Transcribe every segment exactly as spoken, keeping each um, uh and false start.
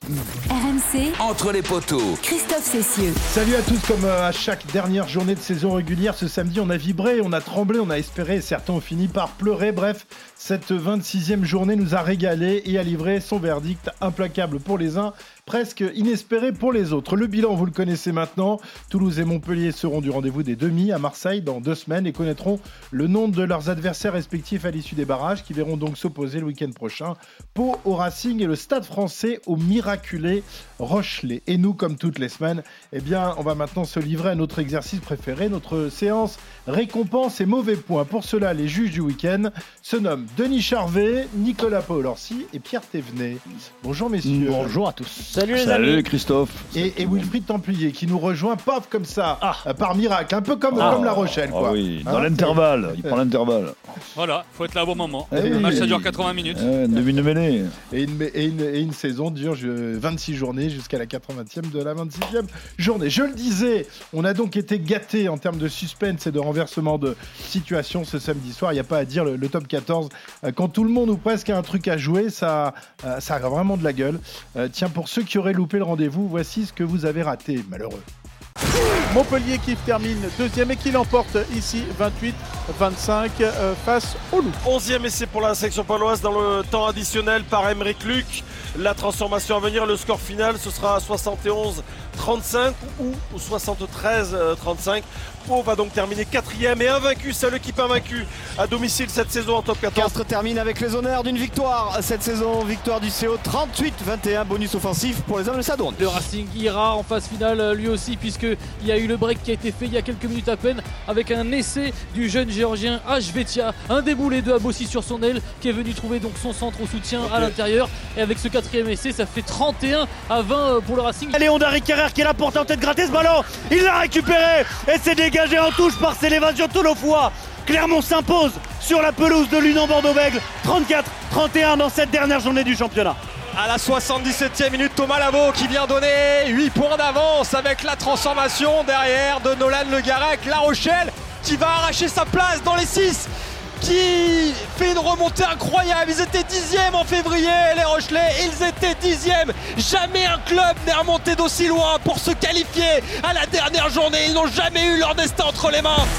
R M C, entre les poteaux, Christophe Cessieux. Salut à tous, comme à chaque dernière journée de saison régulière, ce samedi on a vibré, on a tremblé, on a espéré et certains ont fini par pleurer. Bref, cette vingt-sixième journée nous a régalé et a livré son verdict implacable pour les uns, presque inespéré pour les autres. Le bilan, vous le connaissez maintenant. Toulouse et Montpellier seront du rendez-vous des demi à Marseille dans deux semaines et connaîtront le nom de leurs adversaires respectifs à l'issue des barrages qui verront donc s'opposer le week-end prochain. Pau au Racing et le Stade Français au miraculé Rochelet. Et nous, comme toutes les semaines, eh bien, on va maintenant se livrer à notre exercice préféré, notre séance récompense et mauvais points. Pour cela, les juges du week-end se nomment Denis Charvet, Nicolas Paolorsi et Pierre Thévenet. Bonjour messieurs. Bonjour à tous. Salut les Salut amis. Christophe. Et, et Wilfried Templier qui nous rejoint, paf, comme ça, Ah. euh, par miracle, un peu comme, Ah. comme La Rochelle, quoi. Ah oui, dans Hein, l'intervalle, il prend l'intervalle. Voilà, faut être là au bon moment. Eh Le oui. match ça dure quatre-vingts minutes. Eh, demi de mêlée. Et une, et, une, et une saison dure je- vingt-six journées jusqu'à la quatre-vingtième de la vingt-sixième journée. Je le disais, on a donc été gâtés en termes de suspense et de renversement de situation ce samedi soir. Il n'y a pas à dire, le, le top quatorze, euh, quand tout le monde ou presque a un truc à jouer, ça, euh, ça a vraiment de la gueule. Euh, tiens, pour ceux qui auraient loupé le rendez-vous, voici ce que vous avez raté, malheureux. Montpellier qui termine deuxième et qui l'emporte ici vingt-huit vingt-cinq euh, face au Loup. onzième essai pour la section paloise dans le temps additionnel par Aymeric Luc. La transformation à venir, le score final, ce sera soixante et onze trente-cinq ou soixante-treize trente-cinq. Pau va donc terminer quatrième et invaincu, seule équipe invaincue à domicile cette saison en top quatorze. Castres termine avec les honneurs d'une victoire cette saison, victoire du C O trente-huit vingt et un, bonus offensif pour les hommes de Sadourne. Le Racing ira en phase finale lui aussi puisqu'il y a eu le break qui a été fait il y a quelques minutes à peine avec un essai du jeune géorgien Hvetia, un déboulé de Abossi sur son aile qui est venu trouver donc son centre au soutien à l'intérieur et avec ce quatrième essai ça fait trente et un à vingt pour le Racing. Léon Dari Carrère qui est là pour tenter de gratter ce ballon, il l'a récupéré et c'est dégagé en touche par Célévasion Toulofoy. Clermont s'impose sur la pelouse de l'Union Bordeaux-Bègles, trente-quatre trente et un dans cette dernière journée du championnat. À la soixante-dix-septième minute, Thomas Lavaux qui vient donner huit points d'avance avec la transformation derrière de Nolan Le Garec. La Rochelle qui va arracher sa place dans les six, qui fait une remontée incroyable. Ils étaient dixième en février, les Rochelais, ils étaient dixième. Jamais un club n'est remonté d'aussi loin pour se qualifier à la dernière journée. Ils n'ont jamais eu leur destin entre les mains.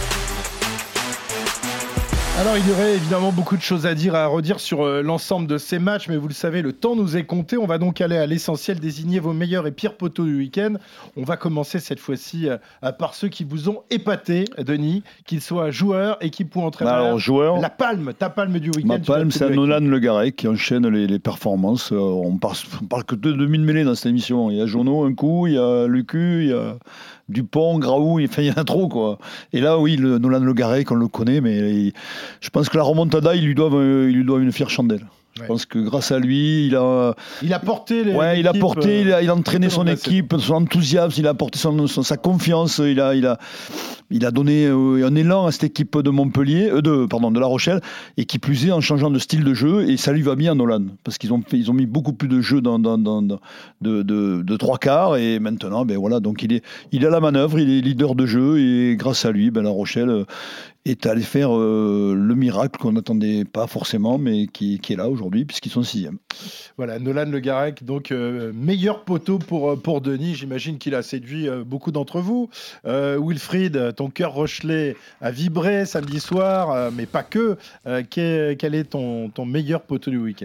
Alors il y aurait évidemment beaucoup de choses à dire, à redire sur euh, l'ensemble de ces matchs, mais vous le savez, le temps nous est compté. On va donc aller à l'essentiel, désigner vos meilleurs et pires poteaux du week-end. On va commencer cette fois-ci euh, par ceux qui vous ont épaté, Denis, qu'ils soient joueurs, équipe ou entraîneurs. Alors, joueur, La palme, ta palme du week-end. ma tu vas palme, te c'est le- Nolan Le Garec qui enchaîne les, les performances. Euh, on parle, on parle que de demi de mêlée dans cette émission. Il y a Jono un coup, il y a Lucu, il y a Dupont, Graou, il, enfin, il y en a trop, quoi. Et là, oui, le, Nolan Le Garec, on le connaît, mais il- je pense que la remontada, ils lui doivent, euh, ils lui doivent une fière chandelle. Je Ouais. pense que grâce à lui, il a, Il a porté les. ouais, il a l'équipe, porté, il a, il a entraîné tout au son long de la équipe, son enthousiasme, il a apporté son, son- sa confiance, il a, il a, il a donné euh, un élan à cette équipe de Montpellier, euh, de, pardon, de La Rochelle, et qui plus est en changeant de style de jeu, et ça lui va bien, Nolan, parce qu'ils ont, fait- ils ont mis beaucoup plus de jeux dans, dans, dans, dans- de, de, de trois quarts, et maintenant, ben voilà, donc il est, il est à la manœuvre, il est leader de jeu, et grâce à lui, ben La Rochelle euh, est allé faire euh, le miracle qu'on n'attendait pas forcément, mais qui, qui est là aujourd'hui, puisqu'ils sont sixième. Voilà, Nolan Le Garec, donc euh, meilleur poteau pour, euh, pour Denis. J'imagine qu'il a séduit euh, beaucoup d'entre vous. Euh, Wilfried, ton cœur Rochelet a vibré samedi soir, euh, mais pas que. Euh, quel, quel est ton, ton meilleur poteau du week-end ?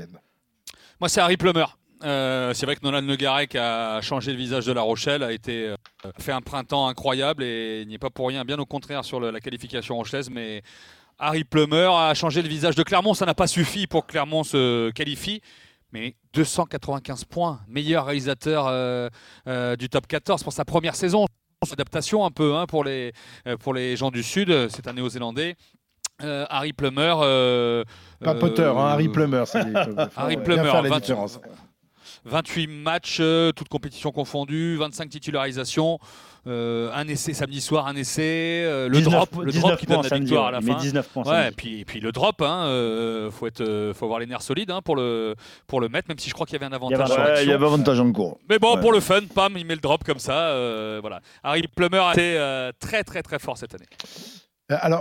Moi c'est Harry Plummer. Euh, c'est vrai que Nolan Le Garec a changé le visage de La Rochelle, a été euh, fait un printemps incroyable et il n'y est pas pour rien, bien au contraire sur le, la qualification rochelaise, mais Harry Plummer a changé le visage de Clermont. Ça n'a pas suffi pour que Clermont se qualifie, mais deux cent quatre-vingt-quinze points, meilleur réalisateur euh, euh, du top quatorze pour sa première saison. Adaptation un peu hein, pour, les, euh, pour les gens du Sud, c'est un néo-zélandais. Euh, Harry Plummer. Euh, Pas euh, Potter, hein, Harry Plummer. C'est, Harry bien Plummer, faire la vingt différence. vingt-huit matchs, euh, toutes compétitions confondues, vingt-cinq titularisations, euh, un essai samedi soir, un essai, euh, le dix-neuf drop, le drop qui donne la samedi, victoire ouais, à la mais fin. dix-neuf points Ouais, samedi. puis, puis le drop, hein, euh, faut être, euh, faut avoir les nerfs solides hein, pour le pour le mettre, même si je crois qu'il y avait un avantage. avait un- sur Ouais, il l'action. y avait avantage en cours. Mais bon, Ouais. pour le fun, pam, il met le drop comme ça. euh, voilà. Harry Plummer a été euh, très très très fort cette année. Alors,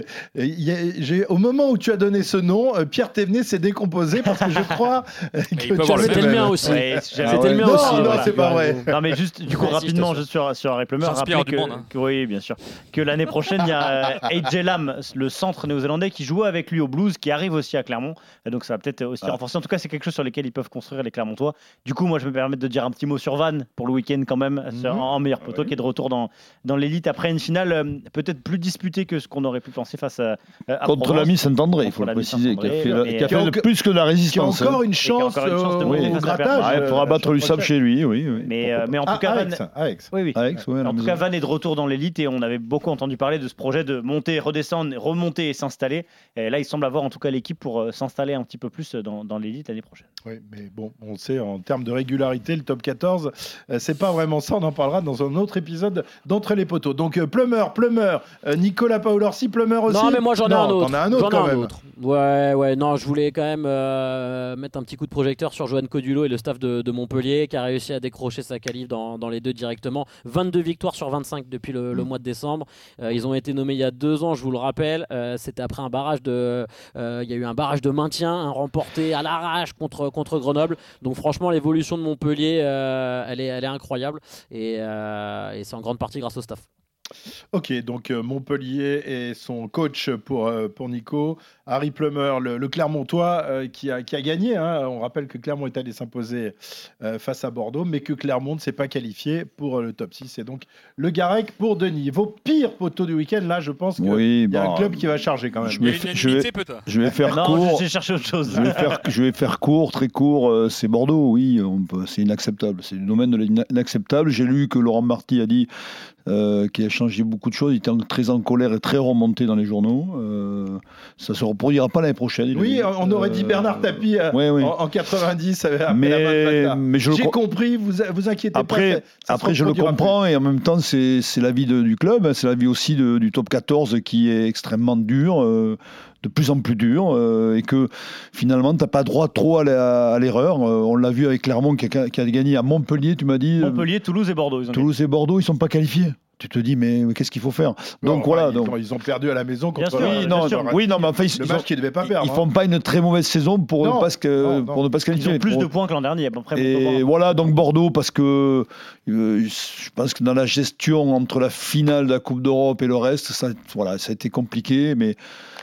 y a, j'ai, au moment où tu as donné ce nom, euh, Pierre Thévenet s'est décomposé parce que je crois euh, que tu avoir le avais C'était le mien même. aussi. Ouais, C'était ah le ouais. mien Non, aussi. non, voilà. c'est pas vrai. Non, mais juste, du coup, J'insiste rapidement, sur juste sur, sur Harry Plummer, J'inspire rappeler du que, monde, hein. que- oui, bien sûr, que l'année prochaine, il y a euh, A J Lam, le centre néo-zélandais, qui joue avec lui au Blues, qui arrive aussi à Clermont. Et donc, ça va peut-être aussi Ah. renforcer. En tout cas, c'est quelque chose sur lequel ils peuvent construire les Clermontois. Du coup, moi, je me permets de dire un petit mot sur Van pour le week-end quand même, Mhm. sur- en meilleur poteau, Ouais. qui est de retour dans, dans l'élite après une finale euh, peut-être plus disputée que ce qu'on aurait pu penser face à, à Contre Provence. l'ami Saint-André, il faut Contre le l'ami préciser, qui a Saint-André, fait, la- mais, qui a euh, fait qui a le- encore- plus que de la Qui a résistance. hein. encore une Et qui a chance, encore une chance de euh, monter au face à grattage. Perpignan. Ouais, il faudra euh, battre la le sable prochaine. chez lui, oui. oui. Mais, euh, mais en tout Ah, cas, Alex, Van- Alex. oui, oui. Alex, ouais, à la En tout maison. cas, Van est de retour dans l'élite et on avait beaucoup entendu parler de ce projet de monter, redescendre, remonter et s'installer. Et là, il semble avoir en tout cas l'équipe pour euh, s'installer un petit peu plus dans, dans l'élite l'année prochaine. Oui, mais bon, on sait, en termes de régularité, le top quatorze, euh, c'est pas vraiment ça. On en parlera dans un autre épisode d'Entre les poteaux. Donc, euh, Plummer, Plummer, euh, Nicolas Paolorsi, Plummer aussi. Non, mais moi j'en ai Non, un autre. T'en as un autre J'en ai quand un même. autre. Ouais, ouais, non, je voulais quand même euh, mettre un petit coup de projecteur sur Johan Codulot et le staff de, de Montpellier qui a réussi à décrocher sa qualif dans, dans les deux directement. vingt-deux victoires sur vingt-cinq depuis le, le mois de décembre. Euh, ils ont été nommés il y a deux ans, je vous le rappelle. Euh, c'était après un barrage de. euh, Il y a eu un barrage de maintien, un remporté à l'arrache contre, contre Grenoble. Donc franchement, l'évolution de Montpellier, euh, elle, est, elle est incroyable. Et, euh, et c'est en grande partie grâce au staff. Ok, donc euh, Montpellier et son coach pour, euh, pour Nico, Harry Plummer, le, le Clermontois euh, qui, a, qui a gagné. Hein. On rappelle que Clermont est allé s'imposer euh, face à Bordeaux, mais que Clermont ne s'est pas qualifié pour euh, le top six. Et donc le Garec pour Denis. Vos pires poteaux du week-end, là, je pense qu'il Oui, y a bon, un club qui va charger quand même. je Il y a vais, une fa- je vais, unanimité peut-être. je vais faire non, court. j'ai cherché autre chose. Je vais, faire, je vais faire court, très court. euh, C'est Bordeaux, oui, on peut- c'est inacceptable. C'est du domaine de l'inacceptable. J'ai lu que Laurent Marty a dit euh, qu'il a changé beaucoup de choses. Il était en- très en colère et très remonté dans les journaux. Euh, ça ne se reproduira pas l'année prochaine. il a Oui, dit. on aurait dit Euh, Bernard Tapie euh, ouais, oui. en, en quatre-vingt-dix après la Mais, Bataille. mais je le J'ai co- compris, vous vous inquiétez Après, pas. ça- ça se après je le reproduira comprends et en même temps, c'est c'est l'avis de- du club, hein, c'est l'avis aussi de- du top quatorze qui est extrêmement dur, euh, de plus en plus dur, euh, et que finalement, tu n'as pas droit trop à la- à l'erreur. Euh, on l'a vu avec Clermont qui a, qui a gagné à Montpellier, tu m'as dit. euh, Montpellier, Toulouse et Bordeaux. Ils ont Toulouse et Bordeaux, ils ne sont pas qualifiés. Tu te dis, mais, mais qu'est-ce qu'il faut faire? Bon, Donc voilà. ils, Donc, ont, ils ont perdu à la maison Bien contre sûr, euh, oui, non, bien sûr, oui, non, mais enfin, ils, le ils match ont- qu'ils ne devaient pas ils- perdre. ils hein. font pas une très mauvaise saison pour Non, ne pas se, non, non. pour ne pas se Ils qualifier. ont plus Pour- de points que l'an dernier. Après, Et voilà, donc Bordeaux, parce que euh, je pense que dans la gestion entre la finale de la Coupe d'Europe et le reste, ça, voilà, ça a été compliqué, mais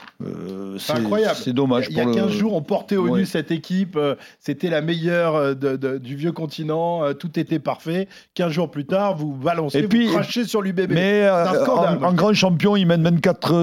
euh, C'est incroyable. C'est dommage. Il y a pour quinze le... jours, on portait au Ouais. nu cette équipe. euh, C'était la meilleure euh, de- de- du vieux continent. euh, Tout était parfait. quinze jours plus tard, vous balancez, Et puis- vous crachez sur l'U B B. Mais euh, C'est un scandale, en, moi. en grand champion, ils mènent vingt-quatre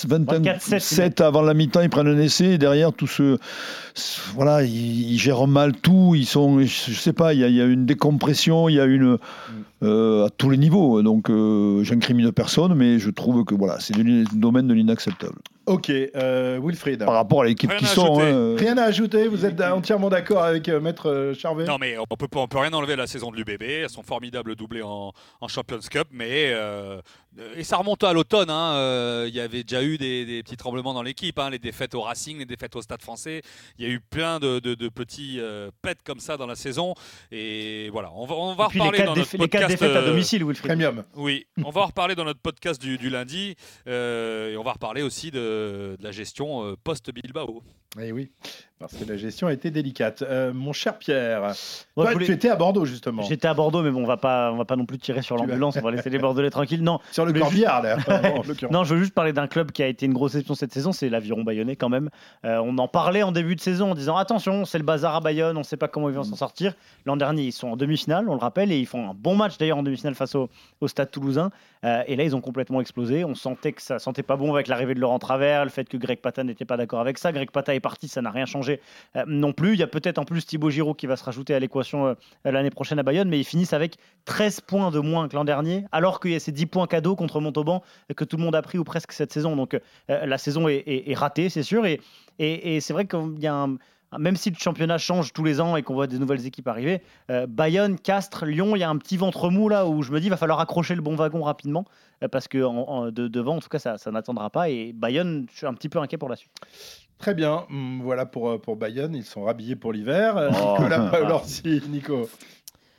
sept avant la mi-temps, ils prennent un essai, et derrière, tout ce, ce- voilà, ils, ils gèrent mal tout, ils sont, je sais pas, il y, a- il y a une décompression, il y a une, euh, à tous les niveaux, donc euh, j'incrimine personne, mais je trouve que voilà, c'est le domaine de l'inacceptable. Ok, euh, Wilfried. Par rapport à l'équipe Rien qui à sont. ajouter. hein, Rien à ajouter, vous êtes entièrement d'accord avec euh, Maître euh, Charvet? Non, mais on peut, pas- on peut rien enlever à la saison de l'U B B. Elles sont formidables doublées en, en Champions Cup, mais euh, et ça remonte à l'automne. hein, euh, Il y avait déjà eu des, des petits tremblements dans l'équipe, hein, les défaites au Racing, les défaites au Stade Français. Il y a eu plein de, de, de petits euh, pets comme ça dans la saison. Et voilà, on va, on va Et puis les reparler quatre, dans défa- notre les quatre podcast. défaites à euh, domicile, Wilfried. Premium. Oui, on va en reparler dans notre podcast du, du lundi. euh, et on va reparler aussi de, de la gestion euh, post-Bilbao. Eh oui, parce que la gestion a été délicate. Euh, mon cher Pierre, Ouais, toi, je voulais- tu étais à Bordeaux justement. J'étais à Bordeaux, mais bon, on va pas, on va pas non plus tirer sur Tu vas- l'ambulance. On va laisser les Bordelais tranquilles. Non, Sur le mais corbillard, là. en l'occurrence. Non, je veux juste parler d'un club qui a été une grosse exception cette saison, c'est l'Aviron Bayonnais quand même. Euh, on en parlait en début de saison en disant attention, c'est le bazar à Bayonne, on ne sait pas comment ils vont s'en sortir. L'an dernier, ils sont en demi-finale, on le rappelle, et ils font un bon match d'ailleurs en demi-finale face au, au Stade Toulousain. Euh, et là, ils ont complètement explosé. On sentait que ça sentait pas bon avec l'arrivée de Laurent Travers, le fait que Greg Pata n'était pas d'accord avec ça. Greg Pata est parti, ça n'a rien changé euh, non plus. Il y a peut-être en plus Thibaut Giroud qui va se rajouter à l'équation euh, l'année prochaine à Bayonne, mais ils finissent avec treize points de moins que l'an dernier, alors qu'il y a ces dix points cadeaux contre Montauban que tout le monde a pris ou presque cette saison. Donc euh, la saison est, est- est ratée, c'est sûr. Et, et, et c'est vrai qu'il y a un. Même si le championnat change tous les ans et qu'on voit des nouvelles équipes arriver, euh, Bayonne, Castres, Lyon, il y a un petit ventre mou là où je me dis il va falloir accrocher le bon wagon rapidement euh, parce que en- en- de, devant, en tout cas, ça, ça n'attendra pas. Et Bayonne, je suis un petit peu inquiet pour la suite. Très bien, Hum, voilà pour, euh, pour Bayonne, ils sont rhabillés pour l'hiver. Euh, Oh. Nicolas Paolorsi, Nico.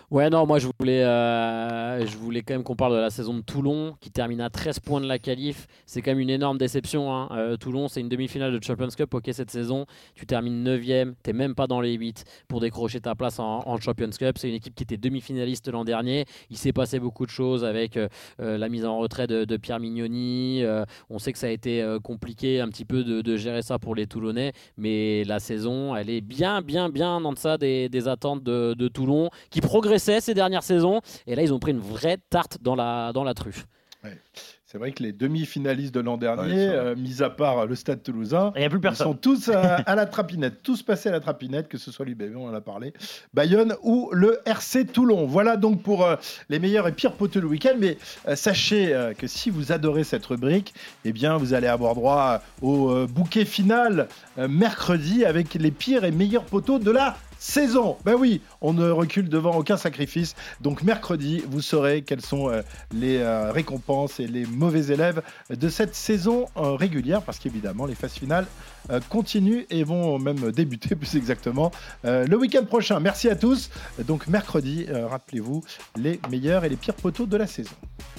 Ouais, non, moi je voulais, euh, je voulais quand même qu'on parle de la saison de Toulon qui termine à treize points de la qualif. C'est quand même une énorme déception. Hein. Euh, Toulon, c'est une demi-finale de Champions Cup. Ok, cette saison, tu termines neuvième, t'es même pas dans les huit pour décrocher ta place en, en Champions Cup. C'est une équipe qui était demi-finaliste l'an dernier. Il s'est passé beaucoup de choses avec euh, la mise en retrait de, de Pierre Mignoni. Euh, on sait que ça a été euh, compliqué un petit peu de, de gérer ça pour les Toulonnais, mais la saison, elle est bien, bien, bien en deçà des, des attentes de, de Toulon qui progresse ces dernières saisons, et là ils ont pris une vraie tarte dans la, dans la truffe. Ouais. C'est vrai que les demi-finalistes de l'an dernier, ouais, euh, mis à part le Stade Toulousain, il y a plus personne. Ils sont tous à, à la trapinette, tous passés à la trapinette, que ce soit l'U B B, on en a parlé, Bayonne ou le R C Toulon. Voilà donc pour euh, les meilleurs et pires poteaux le week-end. Mais euh, sachez euh, que si vous adorez cette rubrique, eh bien vous allez avoir droit au euh, bouquet final euh, mercredi avec les pires et meilleurs poteaux de la saison. Ben oui, on ne recule devant aucun sacrifice. Donc mercredi, vous saurez quelles sont euh, les euh, récompenses et les mauvais élèves de cette saison euh, régulière, parce qu'évidemment, les phases finales euh, continuent et vont même débuter plus exactement euh, le week-end prochain. Merci à tous. Donc mercredi, euh, rappelez-vous, les meilleurs et les pires poteaux de la saison.